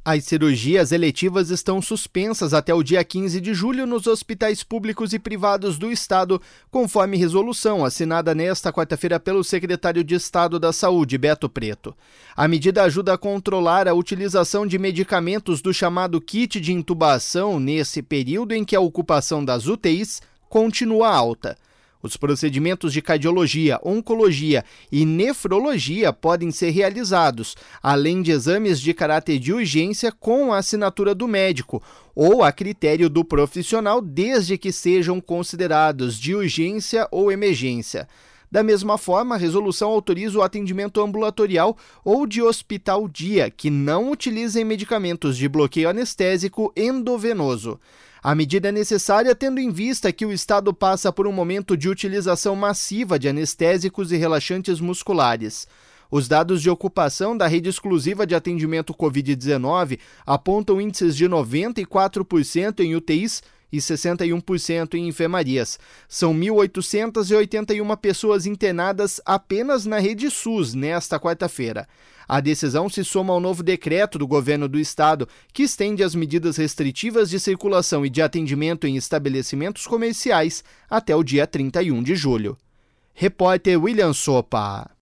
As cirurgias eletivas estão suspensas até o dia 15 de julho nos hospitais públicos e privados do Estado, conforme resolução assinada nesta quarta-feira pelo secretário de Estado da Saúde, Beto Preto. A medida ajuda a controlar a utilização de medicamentos do chamado kit de intubação nesse período em que a ocupação das UTIs continua alta. Os procedimentos de cardiologia, oncologia e nefrologia podem ser realizados, além de exames de caráter de urgência com a assinatura do médico ou a critério do profissional, desde que sejam considerados de urgência ou emergência. Da mesma forma, a resolução autoriza o atendimento ambulatorial ou de hospital-dia que não utilizem medicamentos de bloqueio anestésico endovenoso. A medida é necessária tendo em vista que o Estado passa por um momento de utilização massiva de anestésicos e relaxantes musculares. Os dados de ocupação da rede exclusiva de atendimento Covid-19 apontam índices de 94% em UTIs e 61% em enfermarias. São 1.881 pessoas internadas apenas na rede SUS nesta quarta-feira. A decisão se soma ao novo decreto do governo do estado, que estende as medidas restritivas de circulação e de atendimento em estabelecimentos comerciais até o dia 31 de julho. Repórter William Sopa.